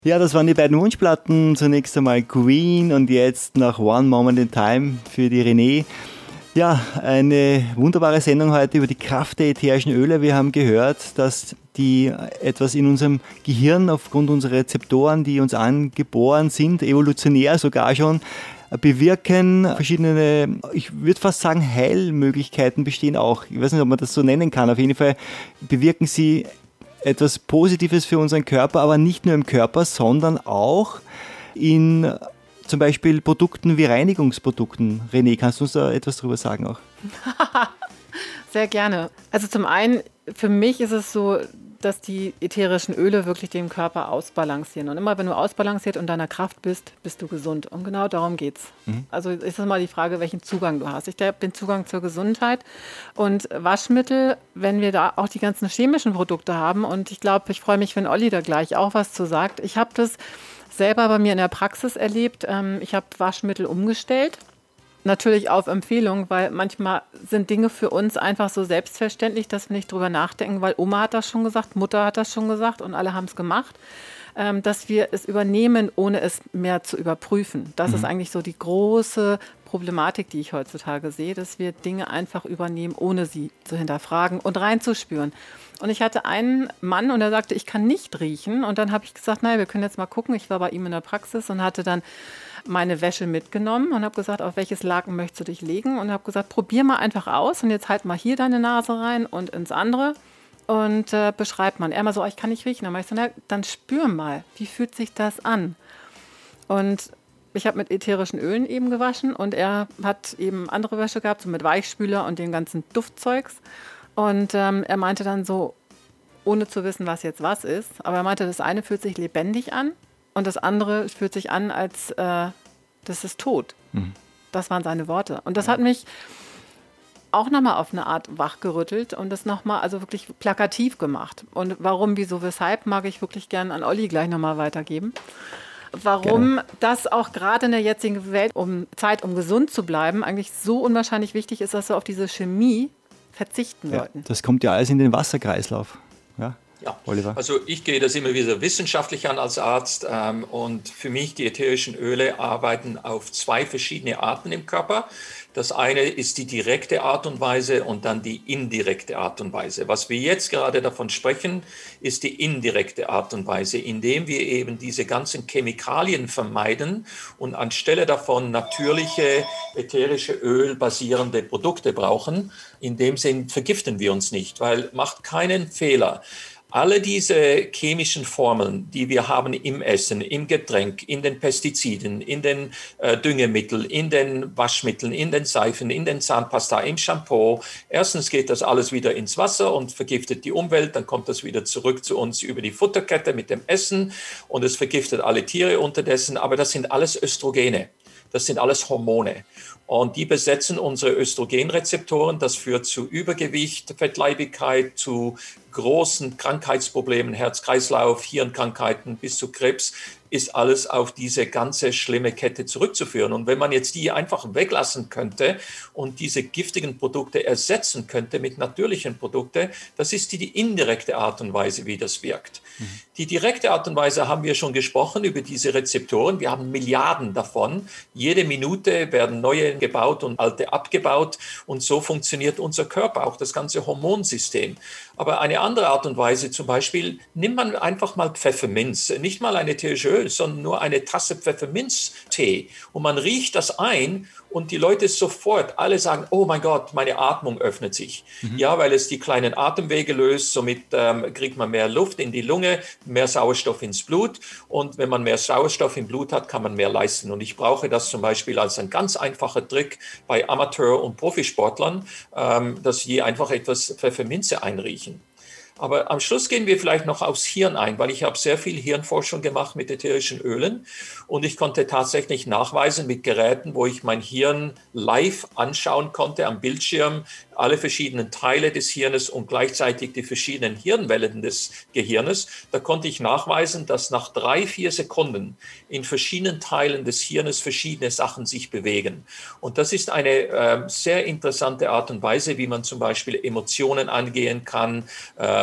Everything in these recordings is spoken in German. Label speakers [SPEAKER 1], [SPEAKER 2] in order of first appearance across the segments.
[SPEAKER 1] Ja, das waren die beiden Wunschplatten. Zunächst einmal Queen und jetzt noch One Moment in Time für die Renée. Ja, eine wunderbare Sendung heute über die Kraft der ätherischen Öle. Wir haben gehört, dass die etwas in unserem Gehirn aufgrund unserer Rezeptoren, die uns angeboren sind, evolutionär sogar schon, bewirken. Verschiedene, ich würde fast sagen, Heilmöglichkeiten bestehen auch. Ich weiß nicht, ob man das so nennen kann. Auf jeden Fall bewirken sie etwas Positives für unseren Körper, aber nicht nur im Körper, sondern auch in zum Beispiel Produkten wie Reinigungsprodukten. René, kannst du uns da etwas drüber sagen auch?
[SPEAKER 2] Sehr gerne. Also zum einen, für mich ist es so, dass die ätherischen Öle wirklich den Körper ausbalancieren. Und immer wenn du ausbalanciert und in deiner Kraft bist, bist du gesund. Und genau darum geht's. Also ist das mal die Frage, welchen Zugang du hast. Ich habe den Zugang zur Gesundheit. Und Waschmittel, wenn wir da auch die ganzen chemischen Produkte haben. Und ich glaube, ich freue mich, wenn Olli da gleich auch was zu sagt. Ich habe das selber bei mir in der Praxis erlebt. Ich habe Waschmittel umgestellt. Natürlich auf Empfehlung, weil manchmal sind Dinge für uns einfach so selbstverständlich, dass wir nicht drüber nachdenken, weil Oma hat das schon gesagt, Mutter hat das schon gesagt und alle haben es gemacht, dass wir es übernehmen, ohne es mehr zu überprüfen. Das ist eigentlich so die große Problematik, die ich heutzutage sehe, dass wir Dinge einfach übernehmen, ohne sie zu hinterfragen und reinzuspüren. Und ich hatte einen Mann und er sagte, ich kann nicht riechen. Und dann habe ich gesagt, naja, wir können jetzt mal gucken. Ich war bei ihm in der Praxis und hatte dann meine Wäsche mitgenommen und habe gesagt, auf welches Laken möchtest du dich legen? Und habe gesagt, probier mal einfach aus und jetzt halt mal hier deine Nase rein und ins andere und beschreib mal. Er mal so, ich kann nicht riechen. Dann ich so, na, dann spür mal, wie fühlt sich das an? Und ich habe mit ätherischen Ölen eben gewaschen und er hat eben andere Wäsche gehabt, so mit Weichspüler und dem ganzen Duftzeugs. Und er meinte dann so, ohne zu wissen, was jetzt was ist, aber er meinte, das eine fühlt sich lebendig an und das andere fühlt sich an, als das ist tot. Das waren seine Worte. Und das hat mich auch nochmal auf eine Art wachgerüttelt und das nochmal also wirklich plakativ gemacht. Und warum, wieso, weshalb, mag ich wirklich gerne an Olli gleich nochmal weitergeben. Warum das auch gerade in der jetzigen Welt, um gesund zu bleiben, eigentlich so unwahrscheinlich wichtig ist, dass wir auf diese Chemie verzichten sollten.
[SPEAKER 1] Das kommt ja alles in den Wasserkreislauf. Ja,
[SPEAKER 3] Oliver. Also ich gehe das immer wieder wissenschaftlich an als Arzt und für mich die ätherischen Öle arbeiten auf zwei verschiedene Arten im Körper. Das eine ist die direkte Art und Weise und dann die indirekte Art und Weise. Was wir jetzt gerade davon sprechen, ist die indirekte Art und Weise, indem wir eben diese ganzen Chemikalien vermeiden und anstelle davon natürliche ätherische Öl basierende Produkte brauchen. In dem Sinn vergiften wir uns nicht, weil macht keinen Fehler. Alle diese chemischen Formeln, die wir haben im Essen, im Getränk, in den Pestiziden, in den Düngemitteln, in den Waschmitteln, in den Seifen, in den Zahnpasta, im Shampoo. Erstens geht das alles wieder ins Wasser und vergiftet die Umwelt. Dann kommt das wieder zurück zu uns über die Futterkette mit dem Essen und es vergiftet alle Tiere unterdessen. Aber das sind alles Östrogene. Das sind alles Hormone. Und die besetzen unsere Östrogenrezeptoren. Das führt zu Übergewicht, Fettleibigkeit, zu großen Krankheitsproblemen, Herz-Kreislauf, Hirnkrankheiten bis zu Krebs, ist alles auf diese ganze schlimme Kette zurückzuführen. Und wenn man jetzt die einfach weglassen könnte und diese giftigen Produkte ersetzen könnte mit natürlichen Produkten, das ist die indirekte Art und Weise, wie das wirkt. Die direkte Art und Weise haben wir schon gesprochen über diese Rezeptoren. Wir haben Milliarden davon. Jede Minute werden neue gebaut und alte abgebaut. Und so funktioniert unser Körper, auch das ganze Hormonsystem. Aber eine andere Art und Weise, zum Beispiel, nimmt man einfach mal Pfefferminz, nicht mal ein ätherisches Öl, sondern nur eine Tasse Pfefferminztee. Und man riecht das ein und die Leute sofort, alle sagen, oh mein Gott, meine Atmung öffnet sich. Ja, weil es die kleinen Atemwege löst, somit kriegt man mehr Luft in die Lunge, mehr Sauerstoff ins Blut. Und wenn man mehr Sauerstoff im Blut hat, kann man mehr leisten. Und ich brauche das zum Beispiel als ein ganz einfacher Trick bei Amateur- und Profisportlern, dass sie einfach etwas Pfefferminze einriechen. Aber am Schluss gehen wir vielleicht noch aufs Hirn ein, weil ich habe sehr viel Hirnforschung gemacht mit ätherischen Ölen und ich konnte tatsächlich nachweisen mit Geräten, wo ich mein Hirn live anschauen konnte am Bildschirm, alle verschiedenen Teile des Hirnes und gleichzeitig die verschiedenen Hirnwellen des Gehirnes. Da konnte ich nachweisen, dass nach 3-4 Sekunden in verschiedenen Teilen des Hirnes verschiedene Sachen sich bewegen. Und das ist eine sehr interessante Art und Weise, wie man zum Beispiel Emotionen angehen kann,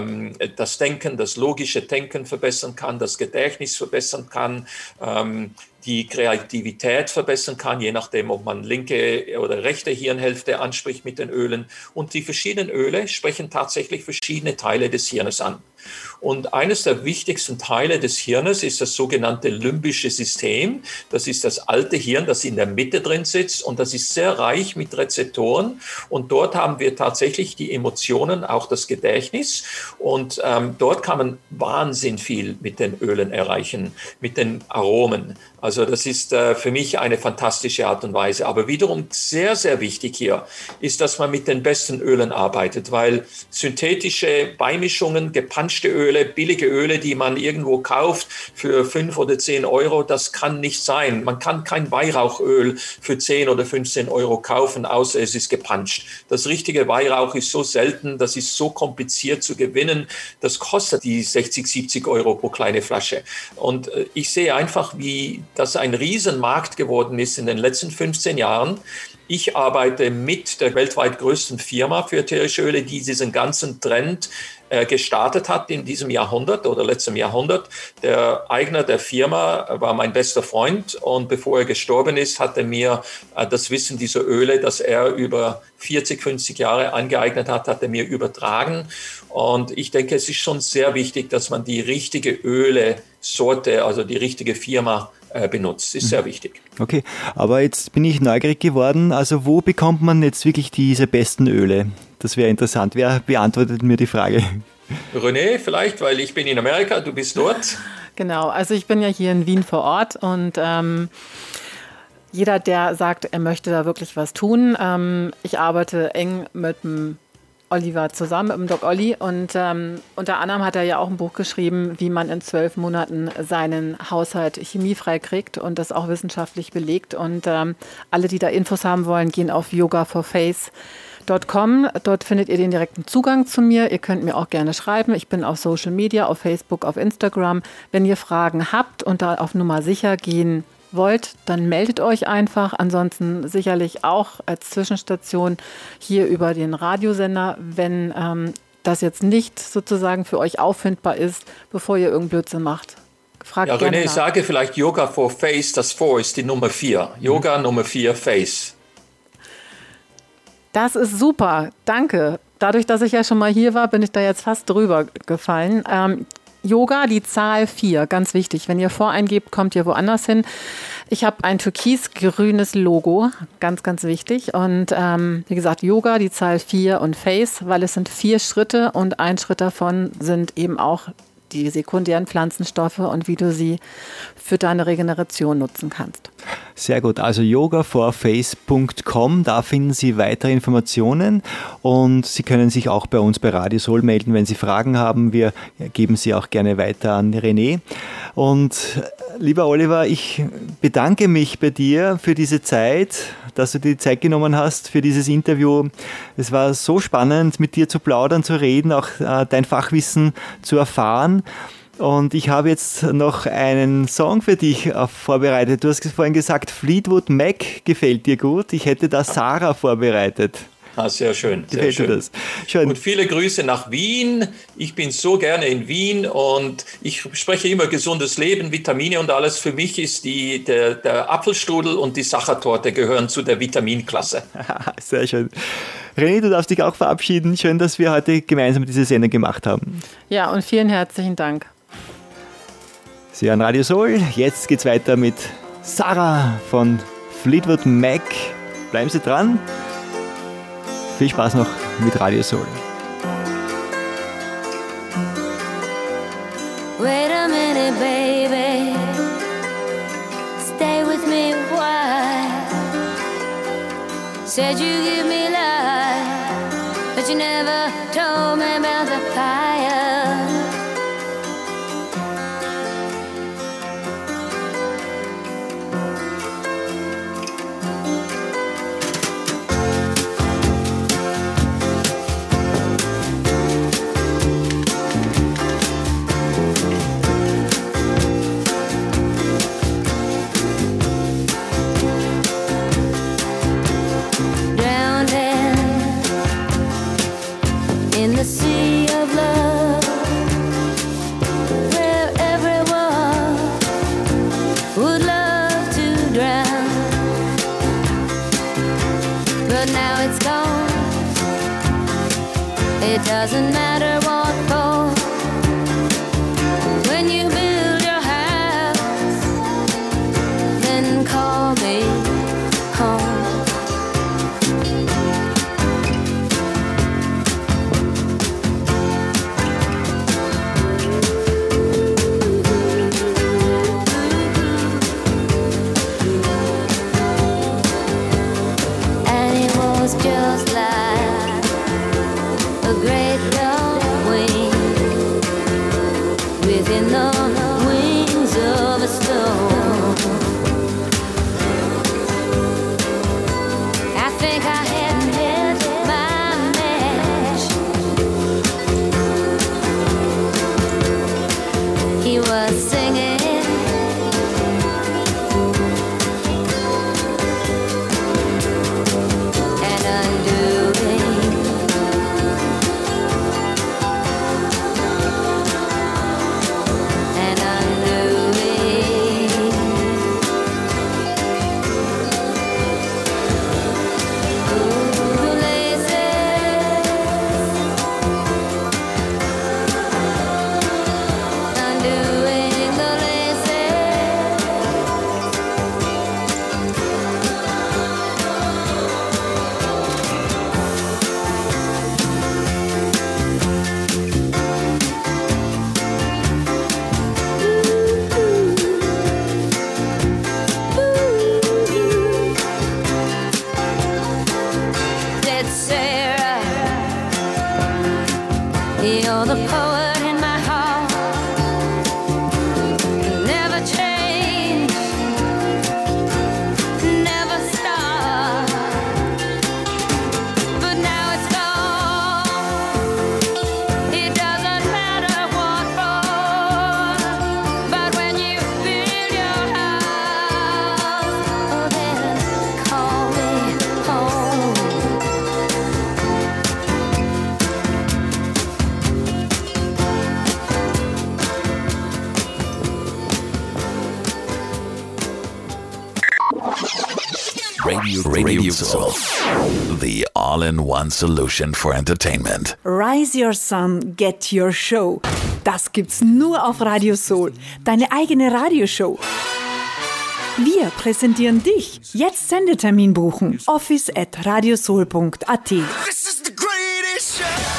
[SPEAKER 3] das Denken, das logische Denken verbessern kann, das Gedächtnis verbessern kann, die Kreativität verbessern kann, je nachdem, ob man linke oder rechte Hirnhälfte anspricht mit den Ölen. Und die verschiedenen Öle sprechen tatsächlich verschiedene Teile des Hirnes an. Und eines der wichtigsten Teile des Hirnes ist das sogenannte limbische System. Das ist das alte Hirn, das in der Mitte drin sitzt, und das ist sehr reich mit Rezeptoren. Und dort haben wir tatsächlich die Emotionen, auch das Gedächtnis. Und dort kann man wahnsinnig viel mit den Ölen erreichen, mit den Aromen. Also das ist für mich eine fantastische Art und Weise. Aber wiederum sehr, sehr wichtig hier ist, dass man mit den besten Ölen arbeitet, weil synthetische Beimischungen, gepanschte Öle, billige Öle, die man irgendwo kauft für 5 oder 10 Euro, das kann nicht sein. Man kann kein Weihrauchöl für 10 oder 15 Euro kaufen, außer es ist gepanscht. Das richtige Weihrauch ist so selten, das ist so kompliziert zu gewinnen, das kostet die 60, 70 Euro pro kleine Flasche. Und ich sehe einfach, wie das ein Riesenmarkt geworden ist in den letzten 15 Jahren. Ich arbeite mit der weltweit größten Firma für ätherische Öle, die diesen ganzen Trend gestartet hat in diesem Jahrhundert oder letztem Jahrhundert. Der Eigner der Firma war mein bester Freund, und bevor er gestorben ist, hat er mir das Wissen dieser Öle, das er über 40, 50 Jahre angeeignet hat, hat er mir übertragen. Und ich denke, es ist schon sehr wichtig, dass man die richtige Öle-Sorte, also die richtige Firma benutzt. Ist sehr wichtig.
[SPEAKER 1] Okay, aber jetzt bin ich neugierig geworden. Also wo bekommt man jetzt wirklich diese besten Öle? Das wäre interessant. Wer beantwortet mir die Frage?
[SPEAKER 3] René, vielleicht, weil ich bin in Amerika, du bist dort.
[SPEAKER 2] Genau, also ich bin ja hier in Wien vor Ort, und jeder, der sagt, er möchte da wirklich was tun. Ich arbeite eng mit dem Oliver zusammen, mit dem Doc Olli, und unter anderem hat er ja auch ein Buch geschrieben, wie man in 12 Monaten seinen Haushalt chemiefrei kriegt, und das auch wissenschaftlich belegt. Und alle, die da Infos haben wollen, gehen auf yogaforface.com. Dort findet ihr den direkten Zugang zu mir. Ihr könnt mir auch gerne schreiben. Ich bin auf Social Media, auf Facebook, auf Instagram. Wenn ihr Fragen habt und da auf Nummer sicher gehen wollt, dann meldet euch einfach. Ansonsten sicherlich auch als Zwischenstation hier über den Radiosender, wenn das jetzt nicht sozusagen für euch auffindbar ist, bevor ihr irgendeinen Blödsinn macht. Fragt
[SPEAKER 3] ja,
[SPEAKER 2] gerne
[SPEAKER 3] René,
[SPEAKER 2] nach.
[SPEAKER 3] sage vielleicht Yoga for Face, das 4 ist die Nummer 4. Yoga Nummer 4, Face.
[SPEAKER 2] Das ist super, danke. Dadurch, dass ich ja schon mal hier war, bin ich da jetzt fast drüber gefallen. Yoga, die Zahl 4, ganz wichtig. Wenn ihr voreingebt, kommt ihr woanders hin. Ich habe ein türkisgrünes Logo, ganz, ganz wichtig. Und wie gesagt, Yoga, die Zahl 4 und Face, weil es sind 4 Schritte, und ein Schritt davon sind eben auch die sekundären Pflanzenstoffe und wie du sie für deine Regeneration nutzen kannst.
[SPEAKER 1] Sehr gut, also yogaforface.com, da finden Sie weitere Informationen, und Sie können sich auch bei uns bei Radio Soul melden, wenn Sie Fragen haben. Wir geben sie auch gerne weiter an René. Und lieber Oliver, ich bedanke mich bei dir für diese Zeit, dass du dir die Zeit genommen hast für dieses Interview. Es war so spannend, mit dir zu plaudern, zu reden, auch dein Fachwissen zu erfahren. Und ich habe jetzt noch einen Song für dich vorbereitet. Du hast vorhin gesagt, Fleetwood Mac gefällt dir gut. Ich hätte da Sarah vorbereitet.
[SPEAKER 3] Ah, sehr schön. Sehr
[SPEAKER 1] Gefällt
[SPEAKER 3] schön.
[SPEAKER 1] dir das? Schön.
[SPEAKER 3] Und viele Grüße nach Wien. Ich bin so gerne in Wien, und ich spreche immer gesundes Leben, Vitamine und alles. Für mich ist der Apfelstrudel und die Sachertorte gehören zu der Vitaminklasse.
[SPEAKER 1] Sehr schön. René, du darfst dich auch verabschieden. Schön, dass wir heute gemeinsam diese Sendung gemacht haben.
[SPEAKER 2] Ja, und vielen herzlichen Dank.
[SPEAKER 1] Sie hören Radio Soul. Jetzt geht's weiter mit Sarah von Fleetwood Mac. Bleiben Sie dran. Viel Spaß noch mit Radio Soul.
[SPEAKER 4] Wait a minute, baby. Stay with me a while. Said you give me life, but you never told me about the fire. Drowned in the sea of love. it's gone. It doesn't matter what for. When you build your house, then call me home. Just like a great dove wing within the wings of a storm. I think I had hit my match. He was singing you're the poet in my heart. Never change, never stop. But now it's gone. It doesn't matter what for. But when you build your house, oh, then call me home.
[SPEAKER 5] Radio Soul, the all-in-one solution for entertainment.
[SPEAKER 6] Rise Your Sun, Get Your Show. Das gibt's nur auf Radio Soul, deine eigene Radioshow. Wir präsentieren dich. Jetzt Sendetermin buchen. office@radiosoul.at.
[SPEAKER 7] This is the greatest show.